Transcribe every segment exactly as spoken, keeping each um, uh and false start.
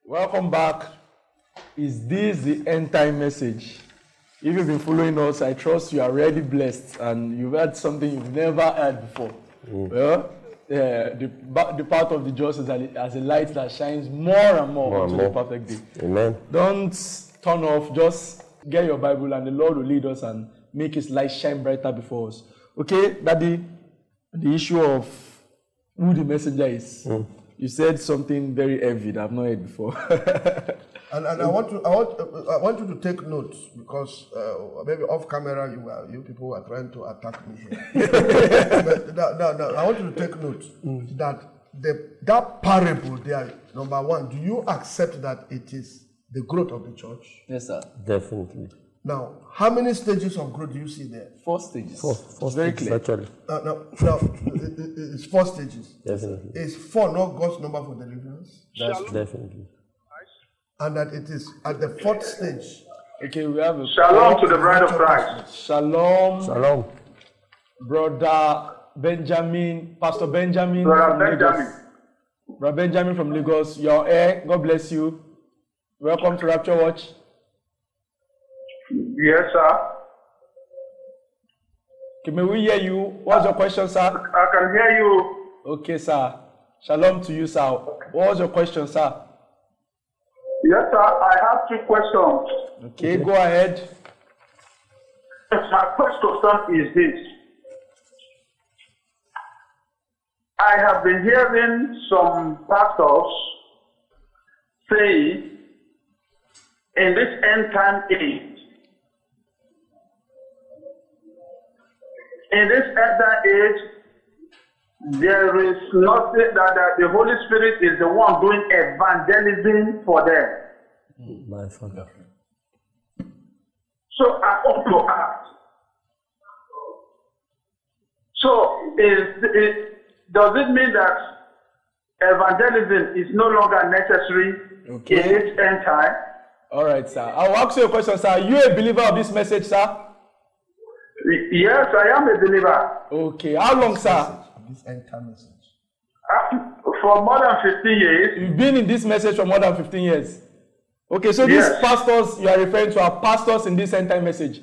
Welcome back. Is this the end time message? If you've been following us, I trust you are already blessed and you've heard something you've never heard before. Mm. Well, yeah, the, the part of the just is as a light that shines more and more, more until the perfect day. Amen. Don't turn off, just get your Bible and the Lord will lead us and make His light shine brighter before us. Okay, Daddy, the issue of who the messenger is. Mm. You said something very heavy that I've not heard before. and and I want to I want uh, I want you to take notes because uh, maybe off camera you are, you people are trying to attack me here. But no, no, no, I want you to take notes mm. that the that parable there. Number one, do you accept that it is the growth of the church? Yes, sir. Definitely. Now, how many stages of growth do you see there? Four stages. Four, four very stages, clear. Actually. Uh, no, no, it, it, it's four stages. Definitely. Is four not God's number for deliverance? That's definitely. And that it is at the fourth stage. Okay, we have a Shalom to the bride of Christ. Shalom. Shalom. Brother Benjamin, Pastor Benjamin. Brother from Benjamin. Lagos. Brother Benjamin from Lagos. Your air. God bless you. Welcome to Rapture Watch. Yes, sir. Okay, may we hear you? What's your question, sir? I can hear you. Okay, sir. Shalom to you, sir. What was your question, sir? Yes, sir. I have two questions. Okay, okay. Go ahead. My first question is this. I have been hearing some pastors say in this end time age, in this end time age, there is nothing that, that the Holy Spirit is the one doing evangelism for them. My Father. So I want to ask. So is, is does it mean that evangelism is no longer necessary okay. in this end time? All right, sir. I'll ask you a question, sir. Are you a believer of this message, sir? Yes, I am a believer. Okay. How long, sir? This end time message. Uh, for more than fifteen years. You've been in this message for more than fifteen years. Okay, so yes. These pastors you are referring to are pastors in this end time message.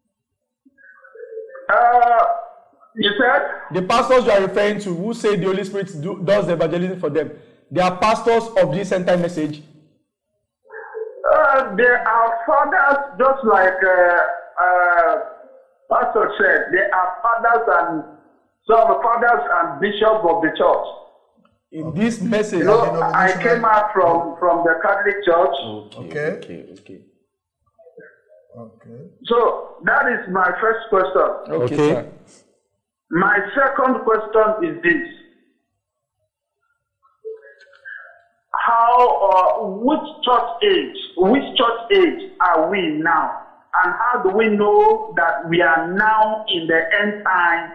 Uh, you said? The pastors you are referring to who say the Holy Spirit do, does the evangelism for them, they are pastors of this end time message. Uh, they are fathers, just like uh, uh, Pastor said. They are fathers and some fathers and bishops of the church. In okay. this message, you know, I came out from, from the Catholic Church. Okay. Okay. Okay. Okay. So that is my first question. Okay. okay. Sir. My second question is this. How, uh, which church age, which church age are we now? And how do we know that we are now in the end time?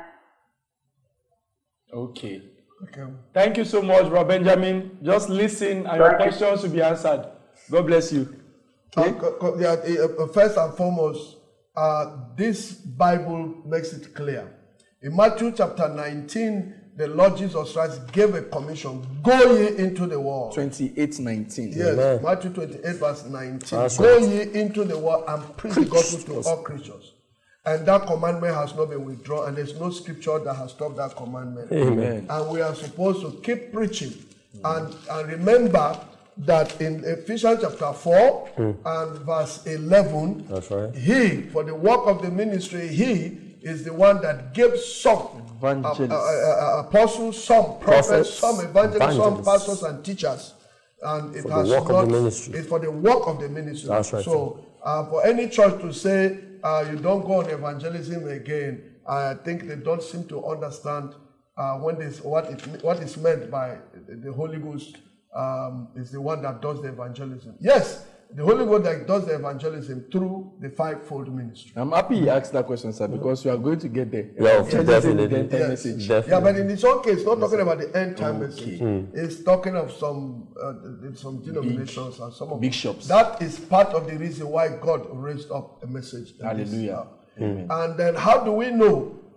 Okay. Okay. Thank you so much, Brother Benjamin. Just listen and Thank your you. questions will be answered. God bless you. Okay? Uh, yeah, uh, first and foremost, uh, this Bible makes it clear. In Matthew chapter nineteen, the Lord Jesus Christ gave a commission, go ye into the world. twenty-eight nineteen. Yes, Amen. Matthew twenty-eight verse nineteen. That's go right. ye into the world and preach the gospel to all creatures. And that commandment has not been withdrawn, and there's no scripture that has stopped that commandment. Amen. And we are supposed to keep preaching. And, and remember that in Ephesians chapter four mm. and verse eleven, that's right. He, for the work of the ministry, he is the one that gave some uh, uh, uh, apostles, some prophets, prophets some evangelists, evangelists, some pastors and teachers. And it for has the work not, of the ministry. It's for the work of the ministry. That's right. So uh, for any church to say uh, you don't go on evangelism again, I think they don't seem to understand uh, when this, what, it, what is meant by the Holy Ghost um, is the one that does the evangelism. Yes, the Holy Ghost that does the evangelism through the fivefold ministry. I'm happy you asked that question, sir, because you are going to get there. Yeah, okay, definitely. The end time yes. message. Definitely. Yeah, but in this own case, it's not talking about the end time okay. message. Mm. It's talking of some uh, some denominations big, and some of big shops. That is part of the reason why God raised up a message. Hallelujah. Mm. And then how do we know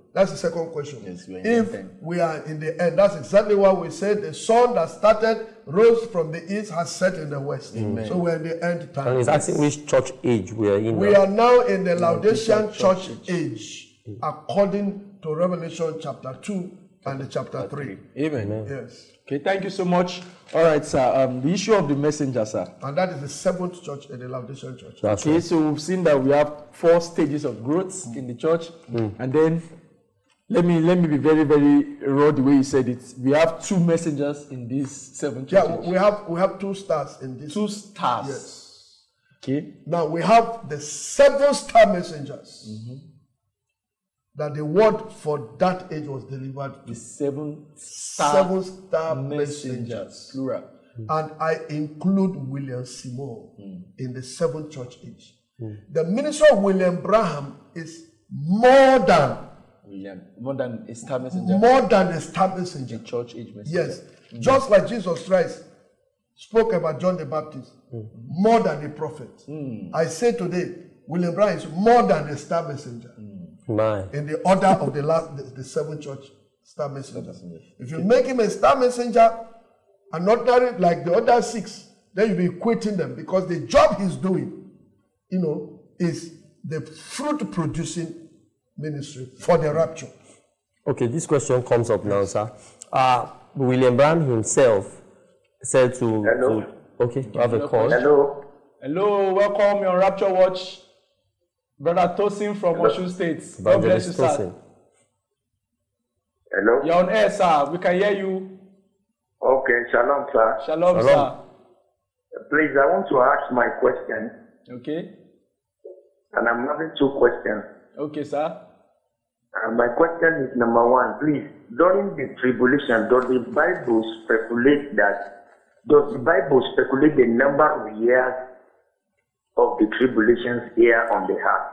That's the second question. Yes, we are in the if end. we are in the end, that's exactly what we said. The sun that started, rose from the east, has set in the west. Amen. So we're in the end time. And he's asking which church age we are in We now. are now in the Laodicean Laodicean church church age, according to Revelation chapter two and the chapter three. Amen. Yes. Okay, thank you so much. All right, sir. Um, the issue of the messenger, sir. And that is the seventh church in the Laodicean church. That's Okay, right. so we've seen that we have four stages of growth in the church, and then let me let me be very very raw the way you said it. We have two messengers in these seven Yeah, churches. we have we have two stars in this. Two stars. Yes. Okay. Now we have the seven star messengers that the word for that age was delivered The to. seven star Seven star messengers, messengers. plural. And I include William Seymour in the seventh church age. The ministry of William Branham is more than William, more than a star messenger, more than a star messenger. a church age messenger. Yes, just like Jesus Christ spoke about John the Baptist, more than a prophet. I say today, William Branham is more than a star messenger My. in the order of the last, the, the seven church star messengers. If you make him a star messenger, and ordinary like the other six, then you'll be quitting them because the job he's doing, you know, is the fruit producing ministry for the rapture. Okay, this question comes up now, sir. Uh, William Branham himself said to... Hello? to okay, you have a call. Hello. Hello, welcome. You're on Rapture Watch. Brother Tosin from Osun State. God bless you, Evangelist sir. Tosin. Hello. You're on air, sir. We can hear you. Okay, shalom, sir. Shalom, Shalom. Please, I want to ask my question, sir. Okay. and I'm having two questions. Okay, sir. And my question is number one, please, during the tribulation, does the Bible speculate that, does the Bible speculate the number of years of the tribulations here on the earth?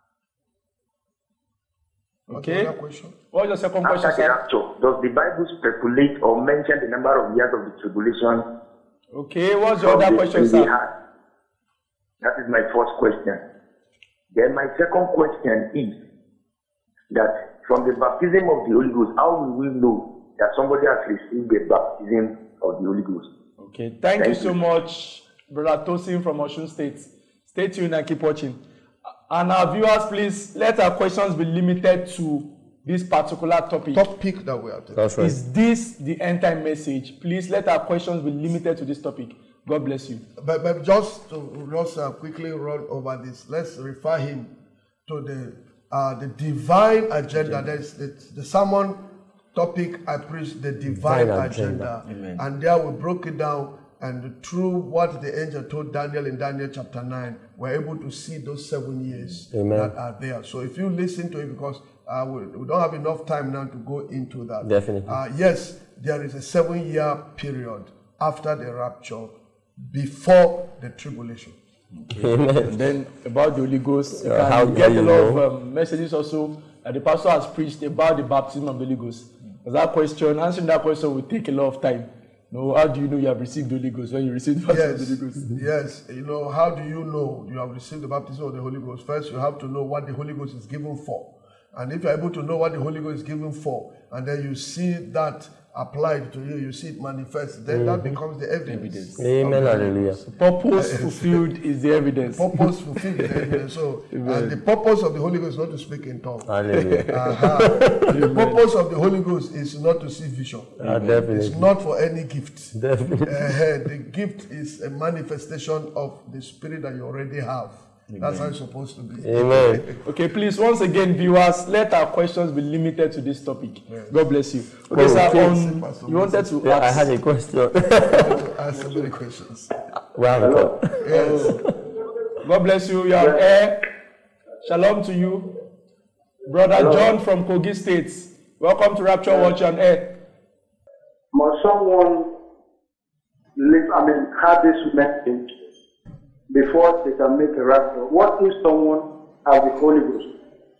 Okay. Another question? What's your second question, After the sir? rapture, does the Bible speculate or mention the number of years of the tribulation Okay, what's your from other the, question, in the sir? earth? That is my first question. Then my second question is that from the baptism of the Holy Ghost, how will we know that somebody has received the baptism of the Holy Ghost? Okay, thank, Thank you so you. much, Brother Tosin from Osun State. Stay tuned and keep watching. And our viewers, please let our questions be limited to this particular topic. Topic that we are taking. That's right. Is this the end time message? Please let our questions be limited to this topic. God bless you. But, but just to just uh, quickly run over this, let's refer him to the uh, the divine agenda. There's the, the sermon topic I preached, the divine, Divine agenda, agenda. Amen. and there we broke it down. And through what the angel told Daniel in Daniel chapter nine, we're able to see those seven years Amen. that are there. So if you listen to it, because uh, we, we don't have enough time now to go into that. Definitely. Uh, yes, there is a seven-year period after the rapture, before the tribulation. Amen. And then about the Holy Ghost, you Uh, can how- get how a you lot of know? um, messages also that the pastor has preached about the baptism of the Holy Ghost. Because that question, answering that question will take a lot of time. No, how do you know you have received the Holy Ghost when you receive the baptism of Yes, the Holy Ghost? yes. You know, how do you know you have received the baptism of the Holy Ghost? First, you have to know what the Holy Ghost is given for. And if you're able to know what the Holy Ghost is given for, and then you see that applied to you, you see it manifest, then that becomes the evidence. Amen. Hallelujah. Purpose fulfilled is the evidence. Purpose fulfilled is the evidence. So, and the purpose of the Holy Ghost is not to speak in tongues. Hallelujah. Uh-huh. The purpose of the Holy Ghost is not to see vision. Ah, It's definitely. not for any gift. Definitely. Uh, the gift is a manifestation of the spirit that you already have. That's how it's supposed to be. Amen. Okay, please, once again, viewers, let our questions be limited to this topic. God bless you. Okay, Oh, sir, okay. um, you wanted to Yeah, I ask. had a question. Ask so many questions. we have a call. Yes. God bless you. You are on air. Shalom to you. Brother John from Kogi State. Welcome to Rapture Watch on air. Must someone live, I mean, have this message before they can make a rapture? What if someone has the Holy Ghost,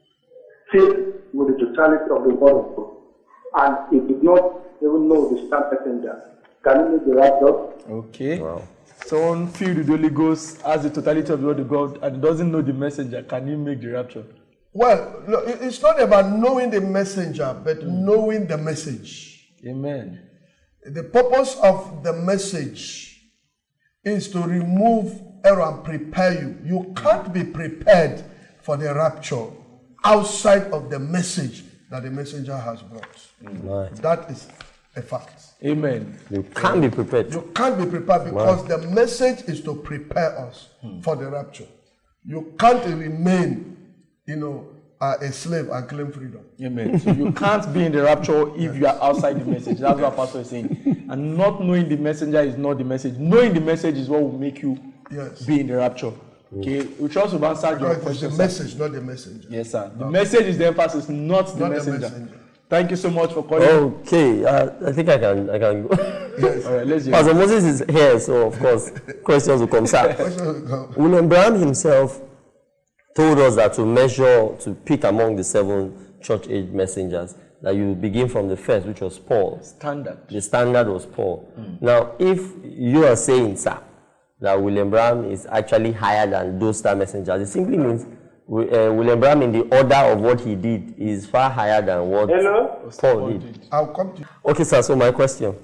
filled with the totality of the word of God, and he did not even know the star messenger? Can he make the rapture? Okay. Wow. Someone filled with the Holy Ghost has the totality of the word of God and doesn't know the messenger. Can he make the rapture? Well, look, it- it's not about knowing the messenger, but knowing the message. Amen. The purpose of the message is to remove error and prepare you. You can't be prepared for the rapture outside of the message that the messenger has brought. Right. That is a fact. Amen. You can't be prepared. You can't be prepared because the message is to prepare us for the rapture. You can't remain, you know, uh, a slave and claim freedom. Amen. So you can't be in the rapture if you are outside the message. That's what Pastor is saying. And not knowing the messenger is not the message. Knowing the message is what will make you Yes. be in the rapture. Okay. We trust to answer your Because it's question. the sir. message, not the messenger. Yes, sir. The message is the emphasis, not the Not the messenger. messenger. Thank you so much for calling. Okay, uh, I think I can I can go. Yes. All right, let's hear. Pastor Moses is here, so of course questions will come. Sir, William Branham himself told us that to measure, to pick among the seven church age messengers, that you begin from the first, which was Paul. Standard. The standard was Paul. Now, if you are saying, sir, that William Branham is actually higher than those star messengers, it simply means uh, William Branham, in the order of what he did, is far higher than what Hello? Paul did. I'll come to you. Okay, sir, so my question.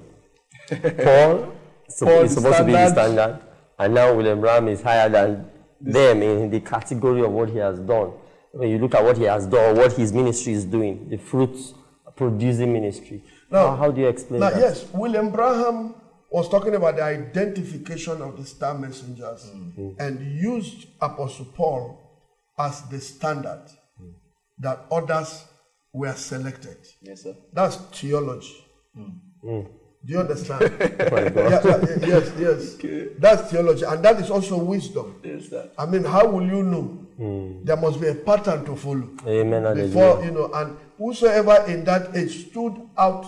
Paul, so Paul, is the supposed to be the standard. standard, and now William Branham is higher than them in the category of what he has done. When you look at what he has done, what his ministry is doing, the fruits producing ministry. Now- how, how do you explain Now, that? yes, William Branham was talking about the identification of the star messengers and used Apostle Paul as the standard that others were selected. Yes, sir. That's theology. Do you understand? Yeah, yeah, yeah, yes, yes. That's theology, and that is also wisdom. Yes, sir. I mean, how will you know? There must be a pattern to follow. Amen. Before, Hallelujah. you know, and whosoever in that age stood out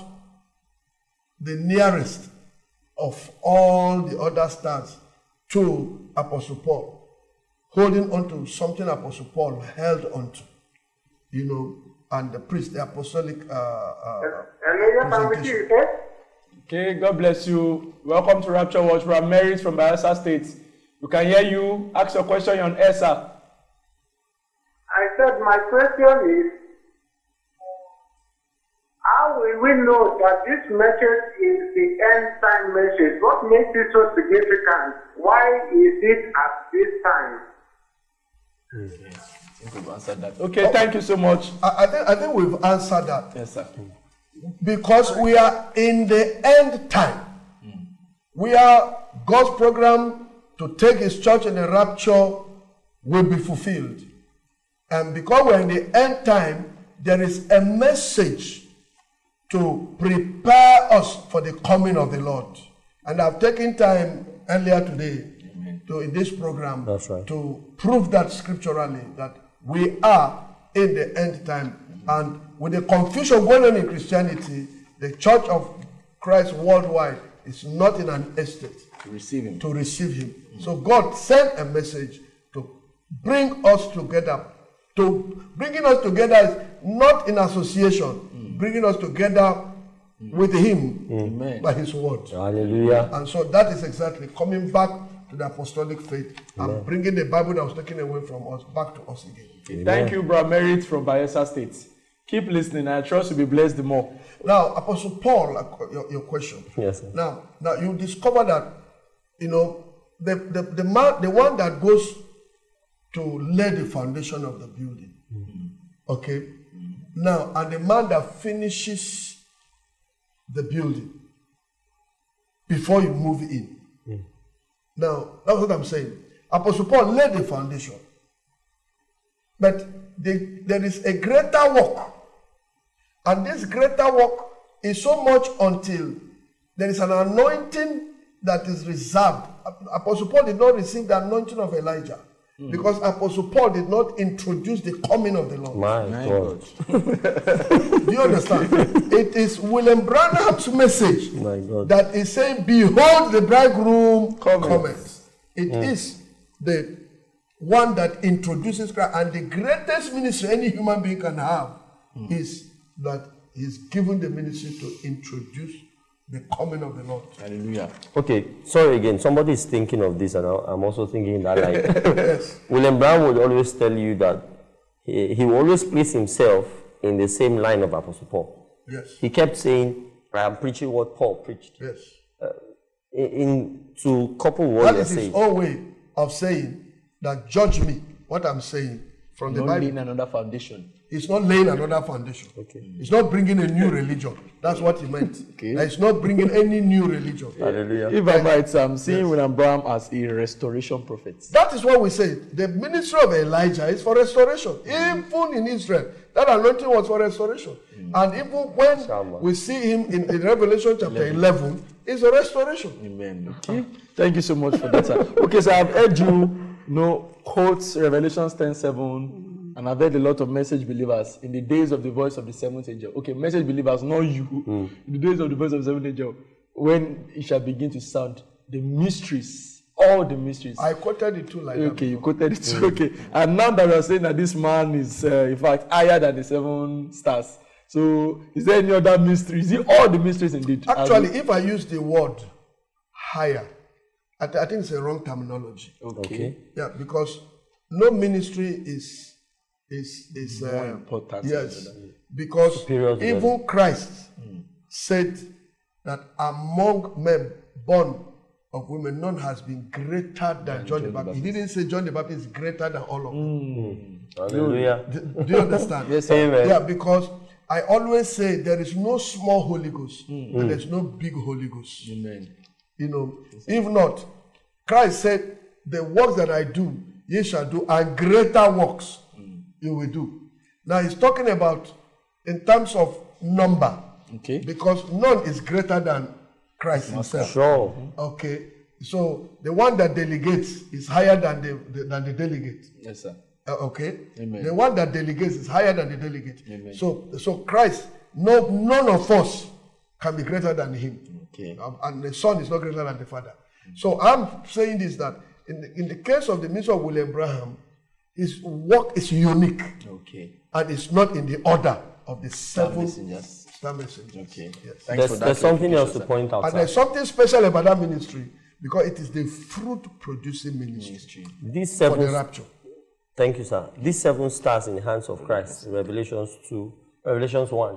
the nearest of all the other stars to Apostle Paul, holding on to something Apostle Paul held onto, you know, and the priest, the apostolic uh, uh, Hello, yes, I'm with you, okay? Okay, God bless you. Welcome to Rapture Watch. We are Married from Bayelsa State. We can hear you. Ask your question on air, sir. I said my question is, how will we know that this message is the end time message? What makes it so significant? Why is it at this time? I think we've answered that. Okay, thank you so much. I, I think I think we've answered that. Yes, sir. Because we are in the end time. We are God's program to take his church in the rapture will be fulfilled. And because we're in the end time, there is a message to prepare us for the coming of the Lord. And I've taken time earlier today to in this program That's right. to prove that scripturally that we are in the end time. And with the confusion going on in Christianity, the Church of Christ worldwide is not in an estate To receive him. to receive him. So God sent a message to bring us together. To bringing us together is not in association, bringing us together with him Amen. by his word. Hallelujah. And so that is exactly coming back to the apostolic faith and bringing the Bible that was taken away from us back to us again. Okay, thank you, Brother Merit from Bayelsa State. Keep listening. I trust you'll be blessed the more. Now, Apostle Paul, uh, your, your question. Yes, sir. Now, now you discover that, you know, the, the, the, man, the one that goes to lay the foundation of the building, okay? Now, and the man that finishes the building before you move in. Now, that's what I'm saying. Apostle Paul laid the foundation. But the, there is a greater work. And this greater work is so much until there is an anointing that is reserved. Apostle Paul did not receive the anointing of Elijah because Apostle Paul did not introduce the coming of the Lord. My, My God. Do you understand? It is William Branham's message My God. that is saying, behold, the bridegroom Cometh. cometh. It is the one that introduces Christ. And the greatest ministry any human being can have is that he's given the ministry to introduce the coming of the Lord. Hallelujah. Okay, sorry again. Somebody is thinking of this, and I- I'm also thinking that, like, Yes. William Brown would always tell you that he, he will always place himself in the same line of Apostle Paul. Yes. He kept saying, I am preaching what Paul preached. Yes. Uh, in, in to couple what That you're is his saying. own way of saying that judge me, what I'm saying from the Not Bible. laying another foundation. It's not laying another foundation. Okay. It's not bringing a new religion. That's what he meant. Okay. That it's not bringing any new religion. Hallelujah. If I might, I'm seeing William Branham as a restoration prophet. That is what we say. The ministry of Elijah is for restoration. Even in Israel, that anointing was for restoration. And even when Shama. we see him in, in Revelation chapter eleven, it's a restoration. Amen. Okay. Thank you so much for that, sir. Okay, so I've heard you, you know, quote Revelation ten seven. And I've heard a lot of message believers in the days of the voice of the seventh angel. Okay, message believers, not you. Mm. In the days of the voice of the seventh angel, when it shall begin to sound, the mysteries, all the mysteries. I quoted it too like okay, that. Okay, you quoted it too. Mm. Okay. And now that we're saying that this man is, uh, in fact, higher than the seven stars. So, is there any other mystery? Is it all the mysteries indeed? Actually, if I use the word higher, I, th- I think it's a wrong terminology. Okay. Okay. Yeah, because no ministry is is is more uh, important. yes, because Superior to even them. Christ mm. said that among men born of women, none has been greater than John, John the Baptist. He didn't say John the Baptist is greater than all of them. Mm. Hallelujah. Do, do you understand? Yes, amen. Yeah, because I always say there is no small Holy Ghost mm. and there's no big Holy Ghost. Amen. You know, if not, Christ said, the works that I do, ye shall do, and greater works mm. you will do. Now he's talking about in terms of number. Okay. Because none is greater than Christ himself. Sure. Okay. So the one that delegates is higher than the, the than the delegate. Yes, sir. Uh, okay. Amen. The one that delegates is higher than the delegate. Amen. So so Christ, no none of us can be greater than him. Okay. Um, and the Son is not greater than the Father. So I'm saying this, that in the, in the case of the ministry of William Branham, his work is unique. Okay. And it's not in the order of the seven messengers. star messengers. Okay. Yes. Thanks There's, for that there's something else to sir. point out. And Sir. there's something special about that ministry because it is the fruit producing ministry These for the seven, rapture. thank you, sir. These seven stars in the hands of Christ, Revelations two, Revelations one,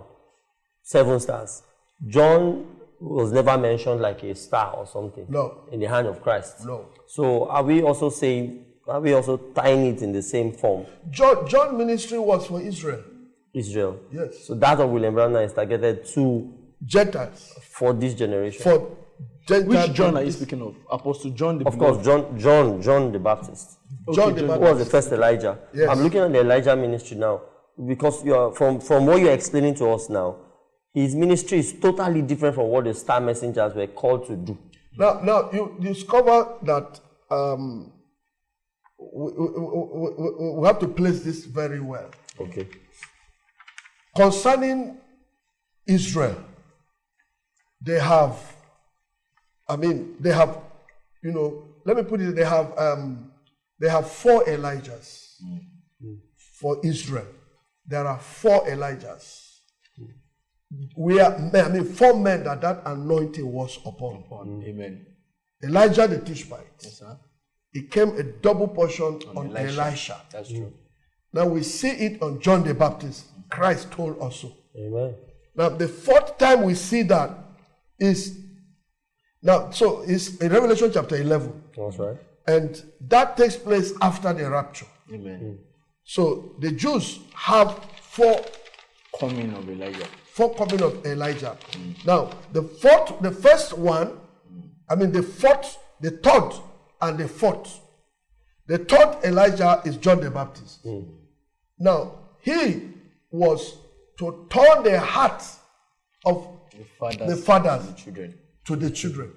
seven stars. John was never mentioned like a star or something. No. In the hand of Christ. No. So are we also saying, are we also tying it in the same form? John, John ministry was for Israel. Israel. Yes. So that of William Branham is targeted to Gentiles. for this generation. For Gentiles. Which John are you speaking of? Apostle John the Of course, John, John, John the Baptist. John Okay, the John- Who was the Baptist. first Elijah? Yes. I'm looking at the Elijah ministry now because you are from from what you're explaining to us now. His ministry is totally different from what the star messengers were called to do. Now, now you discover that um, we, we, we, we have to place this very well. Okay. Concerning Israel, they have, I mean, they have, you know, let me put it, they have, um, they have four Elijahs mm. for Israel. There are four Elijahs. We are, I mean, four men that that anointing was upon. upon. Mm. Amen. Elijah the Tishbite. Yes, sir. It came a double portion on, on Elisha. Elisha. That's true. Now we see it on John the Baptist. Christ told us so. Amen. Now the fourth time we see that is now, so it's in Revelation chapter eleven. That's right. And that takes place after the rapture. Amen. Mm. So the Jews have four coming of Elijah. Four coming of Elijah. Mm. Now, the fourth, the first one, mm. I mean the fourth, the third, and the fourth. The third Elijah is John the Baptist. Mm. Now, he was to turn the hearts of the fathers, the fathers the children. to the children.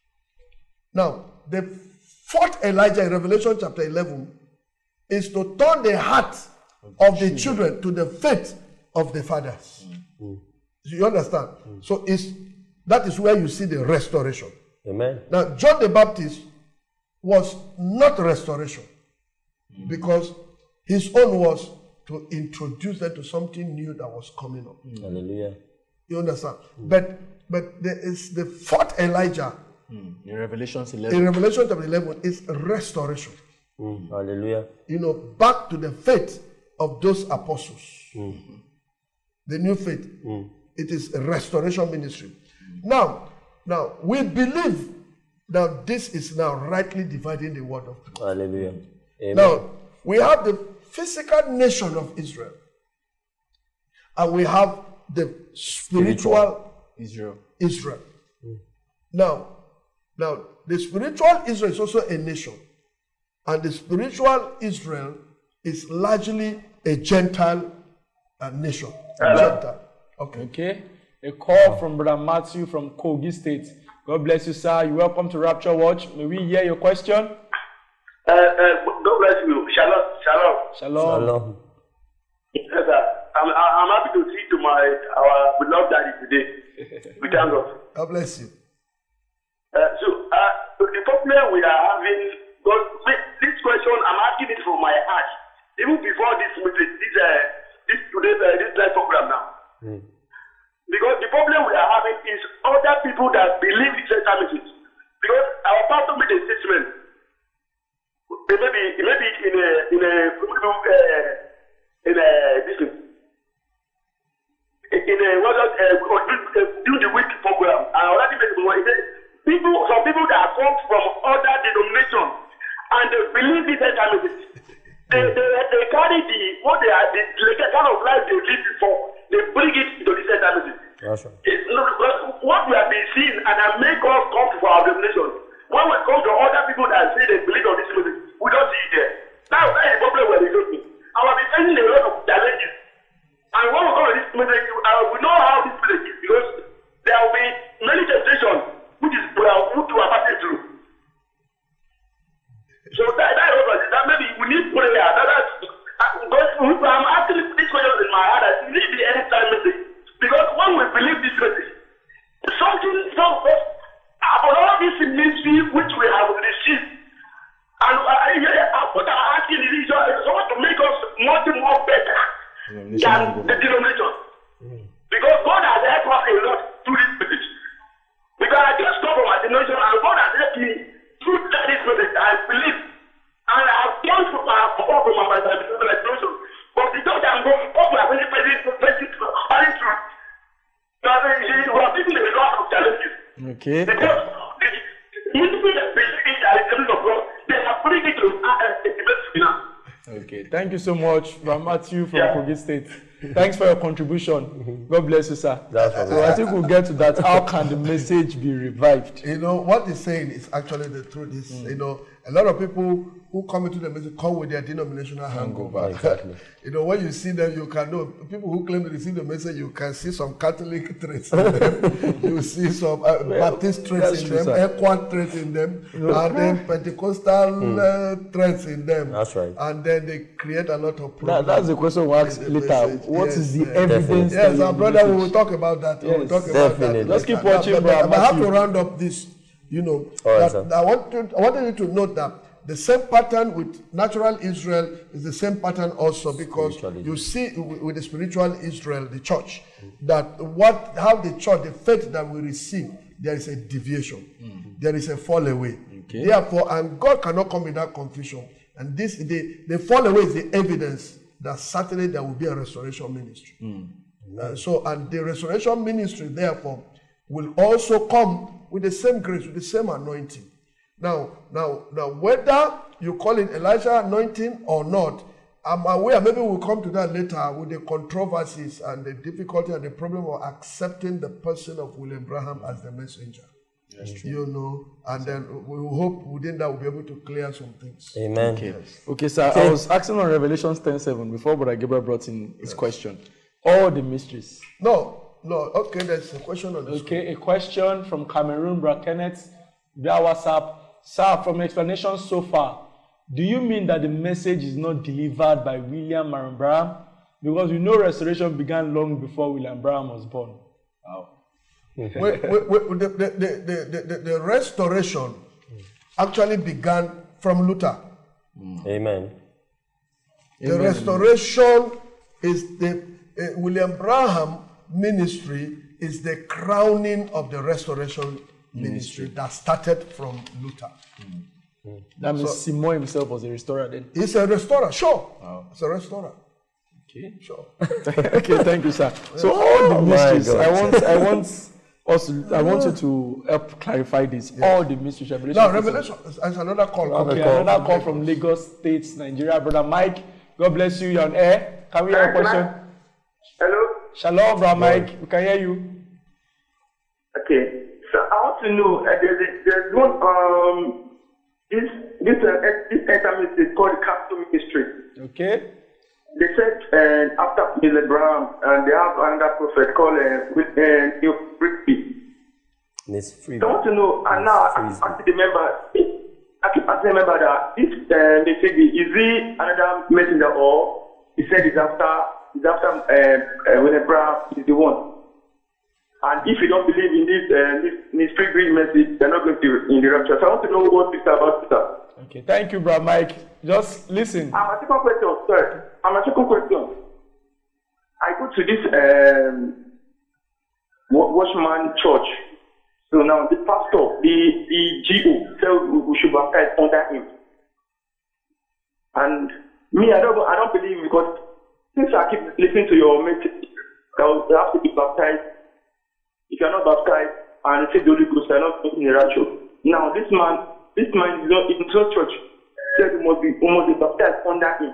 Now, the fourth Elijah in Revelation chapter eleven is to turn the hearts of, of the, the children. children to the faith of the fathers. Mm. You understand? Mm. So it's that is where you see the restoration. Amen. Now, John the Baptist was not restoration mm. because his own was to introduce them to something new that was coming up. Mm. Hallelujah. You understand? Mm. But but there is the fourth Elijah mm. in Revelation eleven. In Revelation chapter eleven is restoration. Mm. Hallelujah. You know, back to the faith of those apostles. Mm-hmm. The new faith. Mm. It is a restoration ministry. Mm-hmm. Now, now we believe that this is now rightly dividing the word of truth. Hallelujah. Amen. Now, we have the physical nation of Israel, and we have the spiritual, spiritual. Israel. Israel. Mm. Now, now the spiritual Israel is also a nation, and the spiritual Israel is largely a Gentile uh, nation. Uh, Gentile. Okay. Okay. A call from Brother Matthew from Kogi State. God bless you, sir. You're welcome to Rapture Watch. May we hear your question? Uh, uh, God bless you. Shalom. Shalom. Shalom. Shalom. Yes, sir. I'm, I'm happy to see to my our beloved daddy today. We thank God. God bless you. Uh, so, uh, the problem we are having, God, this question, I'm asking it from my heart. Even before this meeting, this, uh, this today's uh, this live program now. Mm. Because the problem we are having is other people that believe in certain messages. Because our pastor made a statement. Maybe, maybe in a, in a, uh, in a, this in a, what else, uh, during the week program, I already made one. People, some people that come from other denominations and they believe in certain messages. They, they, they carry the, what they are, the, the kind of life they lived before, they bring it into this certain message. That's right. It's, what we have been seeing and that make us come to our denomination, when we come to other people that say they believe on this message, we don't see it there. Now, that is the problem where they don't me. I will be facing a lot of challenges. And when we come to this message, uh, we know how this message is because there will be many temptations which is uh, which we are passing through. So that, that, that maybe we need prayer. That, that's, uh, I'm asking this question in my heart that it needs the end time message. Because when we believe this message, something, some, about all this ministry which we have received, and uh, what I'm asking is to make us much more better than the denomination. Mm. Because God has helped us a lot through this message. Because I just come from my denomination and God has helped me through this message. I believe. And I have gone from my from my denomination. But the church I'm going, what we are really facing is facing only truth. Because we are facing a lot of challenges. Okay. Because the ministry that believe in the kingdom of God, they are putting it to the now. Okay, thank you so much, Ram Matthew from Yeah. Kogi State. Thanks for your contribution. God bless you, sir. That's right. So I think we'll get to that. How can the message be revived? You know, what he's saying is actually the truth. Is mm. you know, a lot of people who come into the message come with their denominational hangover. Exactly. You know, when you see them, you can know. People who claim to receive the message, you can see some Catholic traits in them. You see some uh, well, Baptist traits in them, Equan traits in them, and then Pentecostal mm. uh, traits in them. That's right. And then they create a lot of problems. That, that's the question we'll ask later. Message. What yes, is the yes. evidence? Yes, our brother, we will talk about that. Yes, we will talk definitely. about that. Let's keep watching, but, bro. but I have to round up this. You know, right, that, I want to, I wanted you to note that the same pattern with natural Israel is the same pattern also, because you see with the spiritual Israel, the church, mm-hmm. that what how the church, the faith that we receive, there is a deviation, mm-hmm. there is a fall away. Okay. Therefore, and God cannot come in that confusion. And this the, the fall away is the evidence that certainly there will be a restoration ministry. Mm-hmm. Uh, so, and the restoration ministry, therefore, will also come with the same grace, with the same anointing. Now, now, now, whether you call it Elijah anointing or not, I'm aware, maybe we'll come to that later with the controversies and the difficulty and the problem of accepting the person of William Branham as the messenger. That's true. You know, and then we hope within that we'll be able to clear some things. Amen. Okay, yes. okay sir, okay. I was asking on Revelation ten seven before Brother Gabriel brought in his yes. question. All the mysteries. No, no, okay, there's a question on this. Okay, one. A question from Cameroon, Brother Kenneth, via WhatsApp. Sir, from explanation so far, do you mean that the message is not delivered by William Marion Branham? Because we know restoration began long before William Branham was born. Wow. wait, wait, wait, the, the, the, the, the restoration actually began from Luther. Mm. Amen. The Amen. restoration is the uh, William Branham ministry is the crowning of the restoration ministry that started from Luther. Mm. That means so, Simon himself was a restorer then? He's a restorer, sure. Wow. He's a restorer. Okay. Sure. Okay, thank you, sir. So all the Oh my mysteries, God. I want, I want us, to, I want you to help clarify this. All the mysteries, Revelation. Now, Revelation, there's another call. Okay, call. another call from Lagos State, Nigeria. Brother Mike, God bless you. You're on air. Can we hear a question? Hello? Shalom, Brother Mike. We can hear you. Okay. So I want to know, uh, there's, there's one, um, this, this, uh, this enter is called the Capsule Ministry. Okay. They said uh, after Billy Abraham, and they have another prophet called uh, with, uh, Neil Frisbee. Miss Free. So I want to know, and now I, I can remember, I can I can remember that this uh, Frisbee, is he another messenger, or he said it's after, it's after uh, uh, when Abraham is the one? And if you don't believe in this, uh, this, this free green message, they're not going to in the rapture. So I want to know what Mister about Peter. Okay, thank you, Brother Mike. Just listen. And my second question, sorry. And my second question. I go to this um, Watchman Church. So now the pastor, the, the G O, said we should baptize under him. And me, I don't, I don't believe, because since I keep listening to your message, you have to be baptized. If you're not baptized and receive the Holy Ghost, you're not in the rapture. Now, this man, this man is not in the church. Said we must be, we must be baptized under him.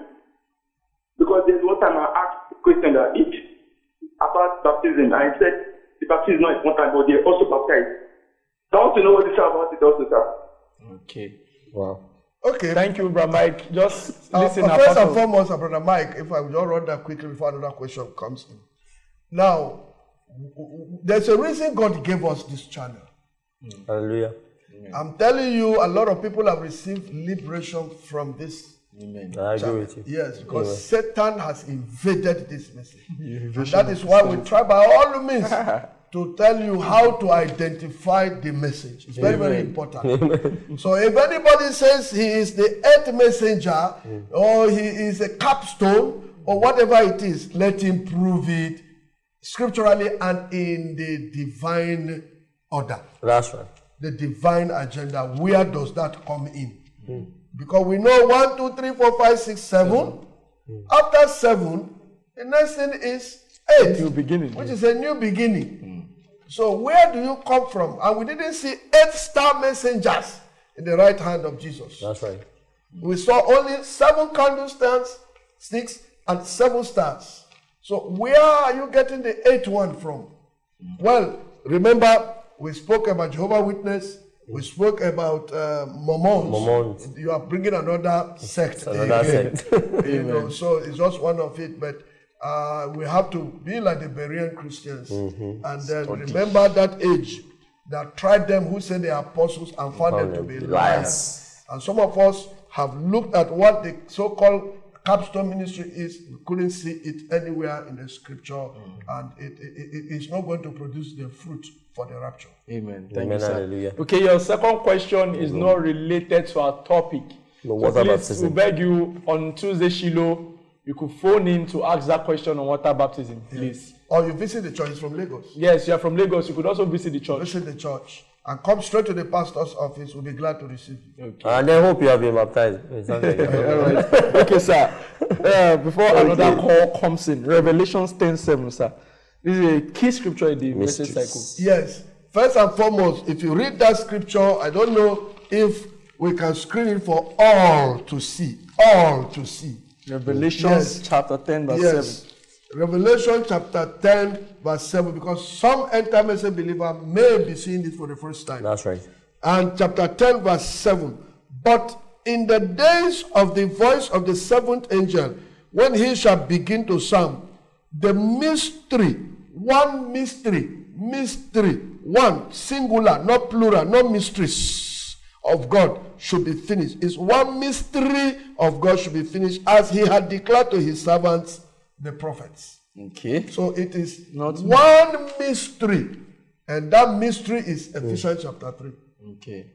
Because there's one time I asked the question that it about baptism, and he said the baptism is not important, but they're also baptized. So I want to know what this is about it also, sir. Okay. Wow. Okay. Thank you, Brother Mike. Just Uh, listen. uh, first and Apostle. foremost, uh, Brother Mike, if I would just run that quickly before another question comes in. Now, w- w- there's a reason God gave us this channel. Hallelujah. I'm telling you, a lot of people have received liberation from this. Amen. I agree channel. with you. Yes, because Amen. Satan has invaded this message. And that is why we try by all means to tell you how to identify the message. It's very, very Amen. important. So if anybody says he is the eighth messenger, or he is a capstone, or whatever it is, let him prove it scripturally and in the divine order, That's right. the divine agenda. Where does that come in? Because we know one, two, three, four, five, six, seven. After seven, the next thing is eight, New beginning. which is a new beginning. So where do you come from? And we didn't see eight star messengers in the right hand of Jesus. That's right. We saw only seven candlesticks, sticks, and seven stars. So where are you getting the eighth one from? Well, remember we spoke about Jehovah's Witness. We spoke about uh, Mormons. Mormons. You are bringing another sect. Another again. sect. You know, so it's just one of it. But uh, we have to be like the Berean Christians, Mm-hmm. and then remember that age that tried them who said they are apostles and found them to be liars. And some of us have looked at what the so-called capstone ministry is. We couldn't see it anywhere in the scripture, and it, it, it, it's not going to produce the fruit for the rapture. Amen. Thank Amen. you, sir. Hallelujah. Okay, your second question is not related to our topic. No, So water please, baptism. we beg you on Tuesday, Shiloh, you could phone in to ask that question on water baptism, please. Or you visit the church from Lagos. Yes, you are from Lagos. You could also visit the church. Visit the church and come straight to the pastor's office. We'll be glad to receive you. And I hope you have been baptized. It sounds like it. All right. Okay, sir. Uh, before another call comes in, Revelation ten seven, sir. This is a key scripture in the message Mysteries. cycle. Yes. First and foremost, if you read that scripture, I don't know if we can screen it for all to see. All to see. Revelation Yes. chapter ten, verse Yes. seven. Revelation chapter ten, verse seven, because some end-time message believer may be seeing this for the first time. That's right. And chapter ten, verse seven. But in the days of the voice of the seventh angel, when he shall begin to sound, the mystery, one mystery, mystery, one singular, not plural, not mysteries of God should be finished. It's one mystery of God should be finished as he had declared to his servants, the prophets. Okay. So it is Not one mystery, and that mystery is Ephesians chapter three. Okay.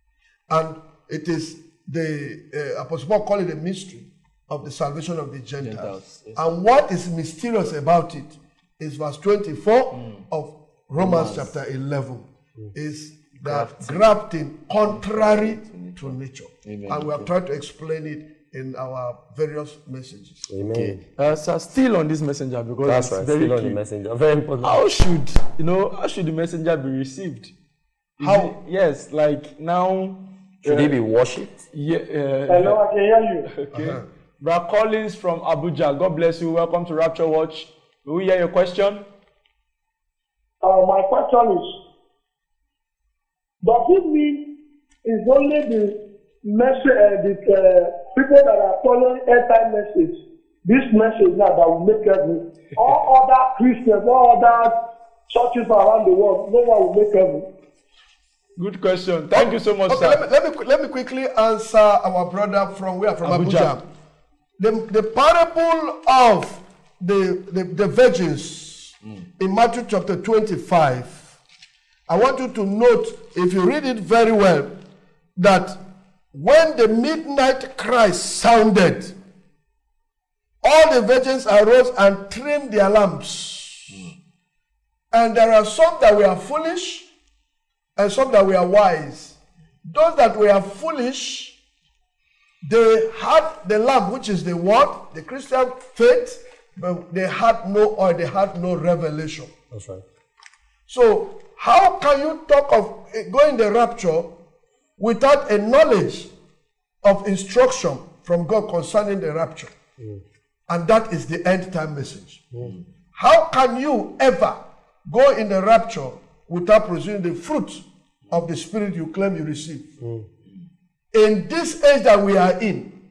And it is the uh, Apostle Paul call it a mystery of the salvation of the Gentiles. Gentiles, yes. And what is mysterious about it is verse twenty-four mm. of Romans, Romans chapter eleven mm. is that grafting contrary to nature. Amen. And we have tried to explain it in our various messages. Amen. Okay. Uh, so still on this messenger because That's it's right. very Still on key. the messenger. Very important. How should you know? How should the messenger be received? Is How? it- yes, like now. Should uh, he be worshipped? Yeah. Uh, Hello, I can hear you. Okay. Uh-huh. Brad Collins from Abuja. God bless you. Welcome to Rapture Watch. Will we hear your question? Uh, my question is, does it mean it's only the message, uh, the uh, people that are following end-time message, this message now that will make heaven? All other Christians, all other churches around the world, no one will make heaven. Good question. Thank you so much, Okay, sir. let me, let me let me quickly answer our brother from where? From Abuja. Abuja. The, the parable of the, the, the virgins mm. in Matthew chapter twenty-five. I want you to note, if you read it very well, that when the midnight cry sounded, all the virgins arose and trimmed their lamps. Mm. And there are some that were foolish and some that were wise. Those that were foolish, they had the lamp, which is the word, the Christian faith, but they had no oil, they had no revelation. That's right. So, how can you talk of going the rapture without a knowledge of instruction from God concerning the rapture? Mm. And that is the end time message. Mm. How can you ever go in the rapture without producing the fruit of the Spirit you claim you receive? Mm. In this age that we are in,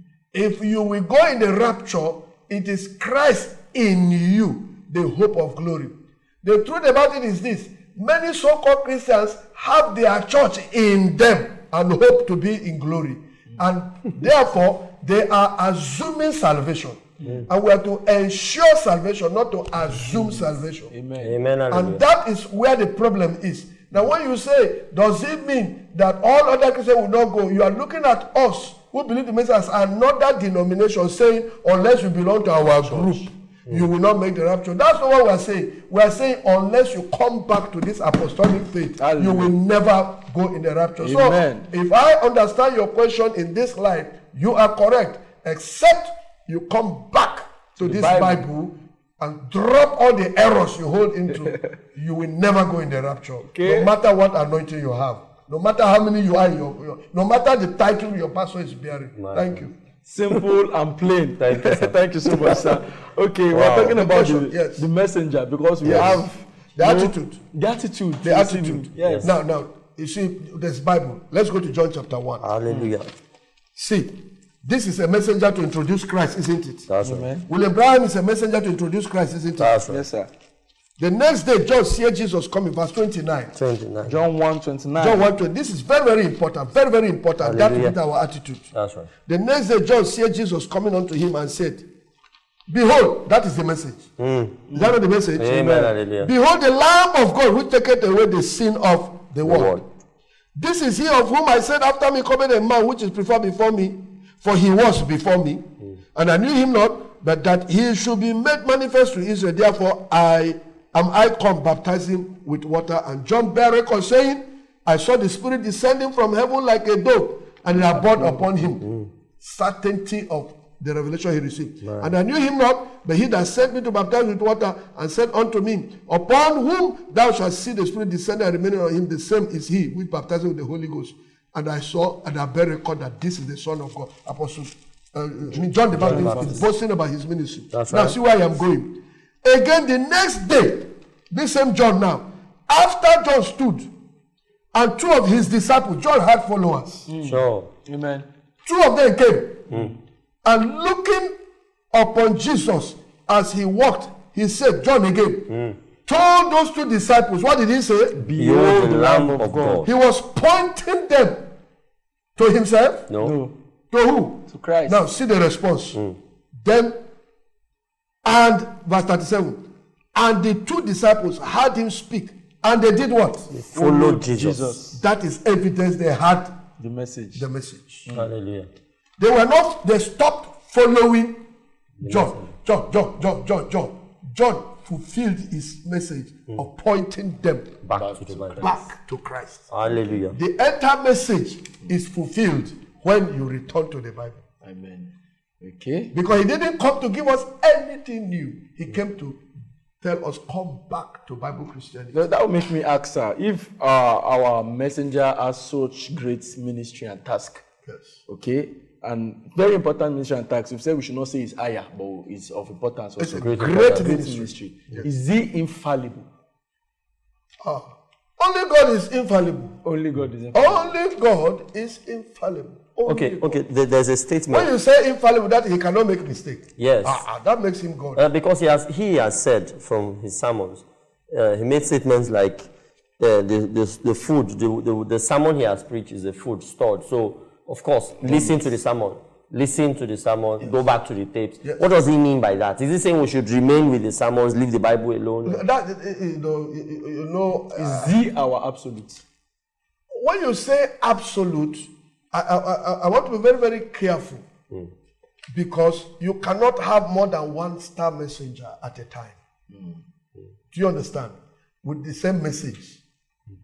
if you will go in the rapture, it is Christ in you, the hope of glory. The truth about it is this: many so-called Christians have their church in them and hope to be in glory. And therefore, they are assuming salvation. Mm. And we are to ensure salvation, not to assume salvation. Amen. Amen. And that is where the problem is. Now, when you say, does it mean that all other Christians will not go? You are looking at us who believe the message as another denomination saying, unless you belong to our group, mm. you will not make the rapture. That's not what we are saying. We are saying, unless you come back to this apostolic faith, Hallelujah. You will never go in the rapture. Amen. So, if I understand your question in this light, you are correct, except you come back to this Bible. Bible and drop all the errors you hold into, you will never go in the rapture. Okay. No matter what anointing you have, no matter how many you are, in your, your, no matter the title your pastor is bearing. My Thank God. You. Simple and plain. Thank you, sir. Thank you so much, sir. Okay, wow. We're talking about the, yes. the messenger because we yes. have the attitude. The attitude. The attitude. Yes. Now, now, you see, there's Bible. Let's go to John chapter one. Hallelujah. See. This is a messenger to introduce Christ, isn't it? That's right. Amen. William Branham is a messenger to introduce Christ, isn't it? That's right. Yes, sir. The next day, John sees Jesus coming, verse twenty-nine. twenty-nine. John one twenty-nine. John one twenty. This is very, very important. Very, very important. Hallelujah. That is our attitude. That's right. The next day, John sees Jesus coming unto him and said, behold, that is the message. Mm. Is that not the message? Amen. Amen. Behold, the Lamb of God which taketh away the sin of the, the world. world. This is he of whom I said, after me cometh a man which is preferred before me. For he was before me, mm. and I knew him not, but that he should be made manifest to Israel. Therefore, I am I come baptizing with water. And John bare record, saying, I saw the Spirit descending from heaven like a dove, and it abode upon him. Mm. Certainty of the revelation he received. Right. And I knew him not, but he that sent me to baptize with water, and said unto me, upon whom thou shalt see the Spirit descend and remaining on him, the same is he which baptizes with the Holy Ghost. And I saw and I bear record that this is the Son of God. Apostle, uh, I mean John the Baptist, Baptist is boasting about his ministry. That's now right. See where I am going. Again, the next day, this same John now, after John stood, and two of his disciples, John had followers. Mm. Sure. Amen. Two of them came, mm. and looking upon Jesus as he walked, he said, John again. Mm. Told those two disciples, what did he say? Behold the Lamb of God. He was pointing them to himself? No. no. To who? To Christ. Now, see the response. Mm. Then, and verse thirty-seven, and the two disciples heard him speak, and they did what? They followed Jesus. Jesus. That is evidence they had the message. The message. Mm. Hallelujah. They were not, they stopped following John. John, John, John, John, John. John fulfilled his message mm. of pointing them back, back, to, the back to Christ. Hallelujah. The entire message is fulfilled when you return to the Bible. Amen. Okay. Because he didn't come to give us anything new. He came to tell us, come back to Bible Christianity. That, that will make me ask, sir, if uh, our messenger has such great ministry and task, Yes. okay, and very important ministry and task, we said we should not say it's higher, but it's of importance. It's Also. a Great, great great ministry. ministry. Yes. Is he infallible? Ah. Only God is infallible. Only God is infallible. Only God is infallible. Only Okay, God. okay. There- There's a statement. When you say infallible, that he cannot make mistake. Yes. Ah, ah, that makes him God. Uh, because he has he has said from his sermons, uh, he made statements like uh, the, the the food, the, the the sermon he has preached is a food stored. So of course, listen to the sermon, listen to the sermon, yes. Go back to the tapes. Yes. What does he mean by that? Is he saying we should remain with the sermons, leave the Bible alone? That you know, you, you know uh, Is he our absolute? when you say absolute, I, I, I, I want to be very, very careful mm. because you cannot have more than one star messenger at a time. Mm. Do you understand? With the same message. Mm.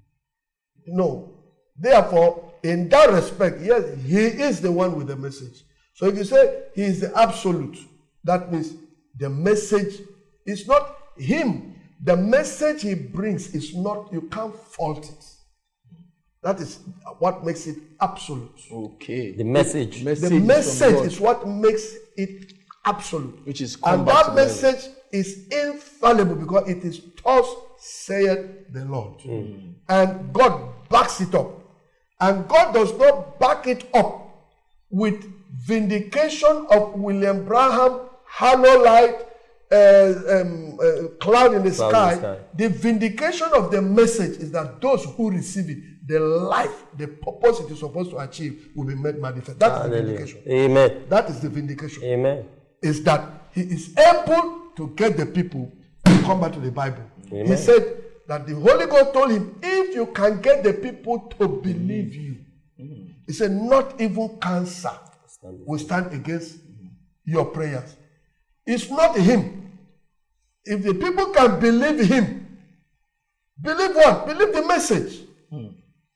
No. Therefore, in that respect, yes, he is the one with the message. So if you say he is the absolute, that means the message is not him. The message he brings is not, you can't fault it. That is what makes it absolute. Okay. The message. The The message is what makes it absolute. Which is and that message is infallible because it is thus saith the Lord. Mm. And God backs it up. And God does not back it up with vindication of William Branham, halo light, uh, um, uh, cloud in the Cloud sky. in the sky. The vindication of the message is that those who receive it, the life, the purpose it is supposed to achieve will be made manifest. That is the Hallelujah. vindication. Amen. That is the vindication. Amen. Is that he is able to get the people to come back to the Bible. Amen. He said that the Holy Ghost told him, if you can get the people to believe you, mm. he said, not even cancer will stand against mm. your prayers. It's not him. If the people can believe him, believe what? Believe the message. Mm.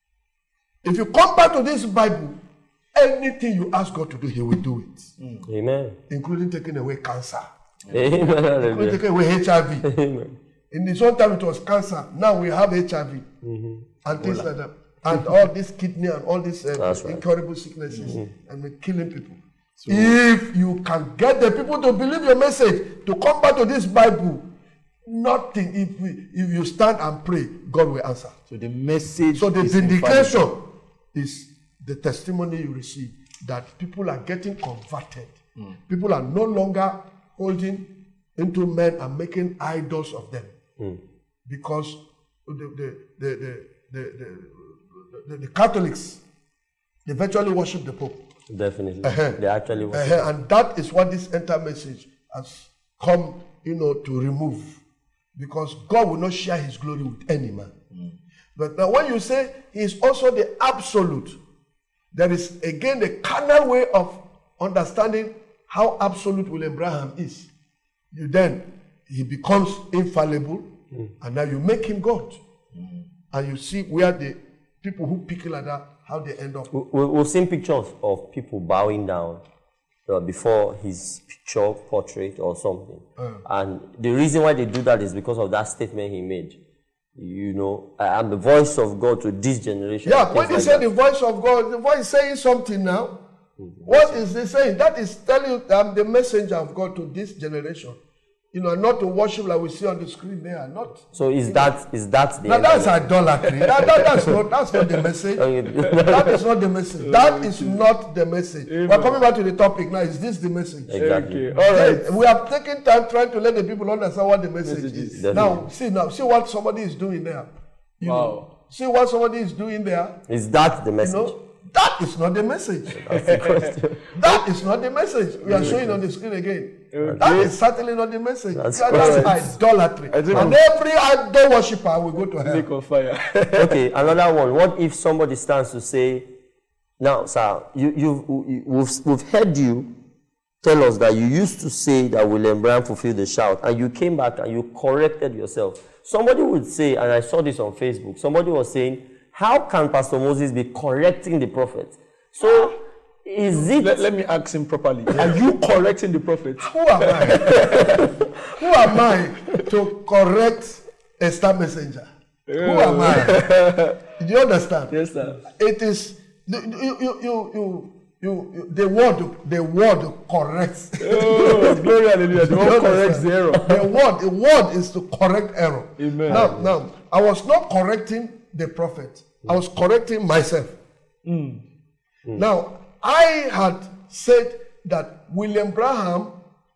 If you come back to this Bible, anything you ask God to do, he will do it. Mm. Amen. Including taking away cancer. Amen. Including taking away H I V. Amen. In his own time it was cancer. Now we have H I V. Mm-hmm. And things like that. And all this kidney and all these uh, right. incurable sicknesses mm-hmm. and we're killing people. So, if you can get the people to believe your message, to come back to this Bible, nothing, if we, if you stand and pray, God will answer. So the message So the is vindication infallible. is the testimony you receive that people are getting converted. Mm. People are no longer holding into men and making idols of them. Mm. Because the, the, the, the, the, the, the, the Catholics, they virtually worship the Pope. Definitely. Uh-huh. They actually worship. Uh-huh. And that is what this enter message has come, you know, to remove. Because God will not share his glory with any man. Mm. But now when you say he is also the absolute, there is again the carnal way of understanding how absolute William Branham is. You then, he becomes infallible, mm. and now you make him God. Mm. And you see where the people who pick it like that, how they end up. We, we've seen pictures of people bowing down uh, before his picture, portrait, or something. Uh. And the reason why they do that is because of that statement he made. You know, I am the voice of God to this generation. Yeah, when he like said that. the voice of God, the voice is saying something now. Mm-hmm. What is he saying? That is telling you that I'm the messenger of God to this generation. You know, not to worship like we see on the screen there. Not. So is that know. is that the now that's idolatry. that, that, that's not that's not the message. That is not the message. That is not the message. Amen. We're coming back to the topic now. Is this the message? Exactly. Okay. All right. We have taken time trying to let the people understand what the message, message is. Definitely. Now, see now, see what somebody is doing there. You wow. know, see what somebody is doing there. Is that the message? You know, that is not the message. That is not the message. We are showing on the screen again. Okay. That is certainly not the message. That's, that, that's idolatry. And every idol worshipper will go to hell. Lake of fire. Okay, another one. What if somebody stands to say, now, sir, you, you've, we've, we've heard you tell us that you used to say that William Branham fulfilled the shout, and you came back and you corrected yourself. Somebody would say, and I saw this on Facebook, somebody was saying, how can Pastor Moses be correcting the prophet? So, is it... Let, let me ask him properly. Are you correcting the prophet? Who am I? Who am I to correct a star messenger? Who am I? Do you understand? Yes, sir. It is you you you you you, you the word the word corrects. Oh, glory hallelujah. The word corrects the error. The word the word is to correct error. Amen. Now now I was not correcting the prophet. I was correcting myself. Mm. Mm. Now I had said that William Branham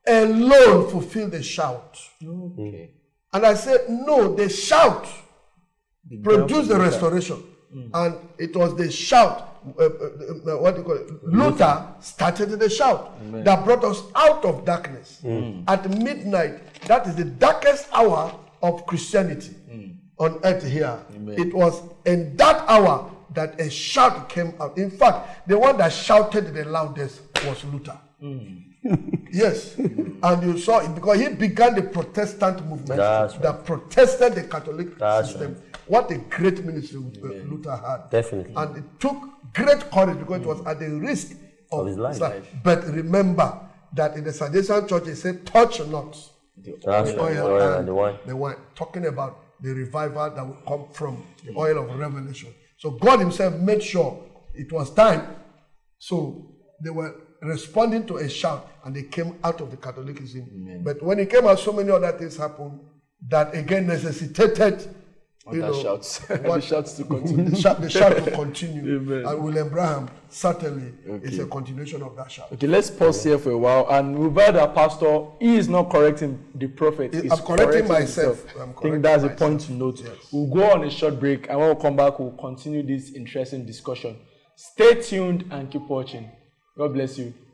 alone fulfilled the shout. Okay. And I said, no, the shout the produced the restoration. Mm. And it was the shout, uh, uh, what do you call it? Luther started the shout. Amen. That brought us out of darkness. Mm. At midnight, that is the darkest hour of Christianity mm. on earth here. Amen. It was in that hour that a shout came out. In fact, the one that shouted the loudest was Luther. Mm. Yes, and you saw it because he began the Protestant movement That's that right. protested the Catholic That's system. Right. What a great ministry Amen. Luther had. Definitely. And it took great courage because mm. it was at the risk of, of his life. life. But remember that in the Salesian Church, it said, touch not the oil, oil, oil and, and the wine. The wine. Talking about the revival that will come from the oil of revelation. So God himself made sure it was time. So they were responding to a shout and they came out of the Catholicism. Amen. But when it came out, so many other things happened that again necessitated you know, shouts. the shouts to continue. The shout, the shout to continue. Amen. And William Branham certainly okay. is a continuation of that shout. Okay, let's pause yeah. here for a while. And we've heard our pastor, he is not correcting the prophet. He's I'm correcting, correcting myself. I'm I think that's myself. a point to note. Yes. We'll go on a short break, and when we come back, we'll continue this interesting discussion. Stay tuned and keep watching. God bless you.